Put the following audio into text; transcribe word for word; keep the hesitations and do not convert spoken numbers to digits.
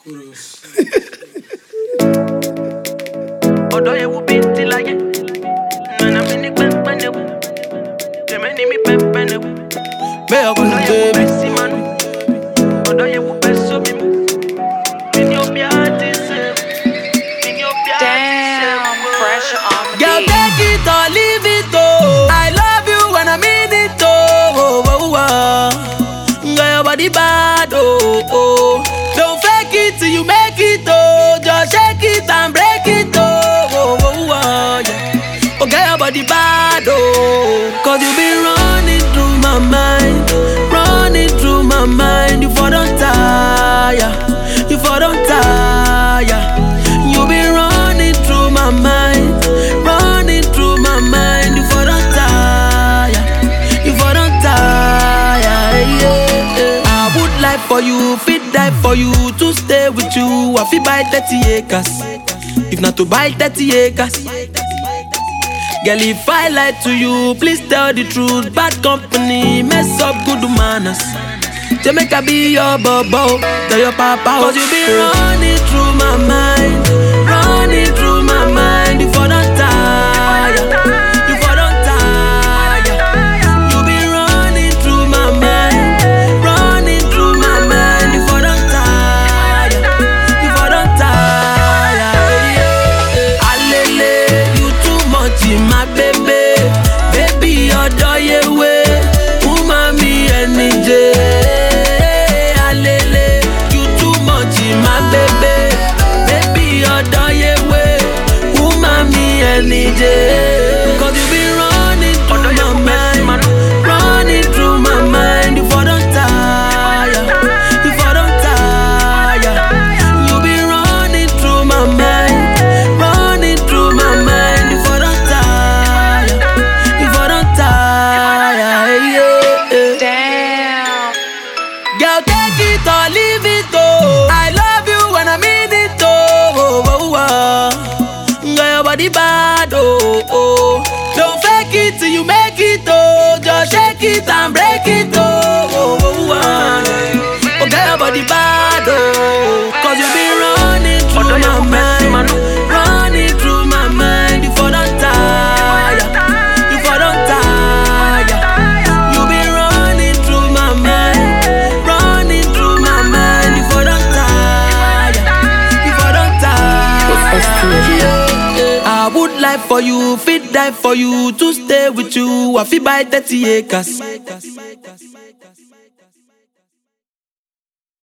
Odo ye wu binti la ye, nana mini pepe ne wu, jeme ni mi pepe ne wu. Odo ye wu besi manu, odo ye wu beso mi mu. Mini obi ati se, mini obi ati se. Pressure on the Girl, beat. take it or leave it, oh. I love you when I mean it, oh. Oh, oh, oh. Girl, your body bad, oh, oh. Don't fake it till you make it, oh. Just shake it and break it, oh. Oh, oh, oh, yeah. Oh, girl, your body bad, oh. Cause you been running through my mind, running through my mind. You for don't tire, you for don't tire. You been running through my mind, running through my mind. You for don't tire, you for don't tire. Yeah, yeah. I would like for you, fit die for you, to stay with you. I feel buy thirty acres, if not to buy thirty acres. Girl, if I lie to you, please tell the truth. Bad company, mess up good manners. Jamaica be your bubble, tell your papa. Cause you been running through my mind, running through my mind. You for don't tire, you for don't tire. You been running through my mind, running through my mind. You for don't tire, you for don't tire. Alele, you too much in my baby, baby odo yewe, umami enije. Any day. Cause you been running through my mind, running through my mind. You for don't tire, you for don't tire. You been running through my mind, running through my mind. You for don't tire, you for don't tire. Yeah, yeah. Damn. Girl, take it or leave it, oh. I love you when I mean it, oh, oh, oh, oh. Your body bad, oh, oh. Don't fake it till you make it, oh. Just shake it and break it, oh, oh, oh, oh. Okay, your body bad, oh. Cause you been running through my mind, running through my mind. You for don't tire, you for don't tire. You been running through my mind, running through my mind. You for don't tire, you for don't tire. I would like for you, fit die for you, to stay with you. I feel buy thirty acres.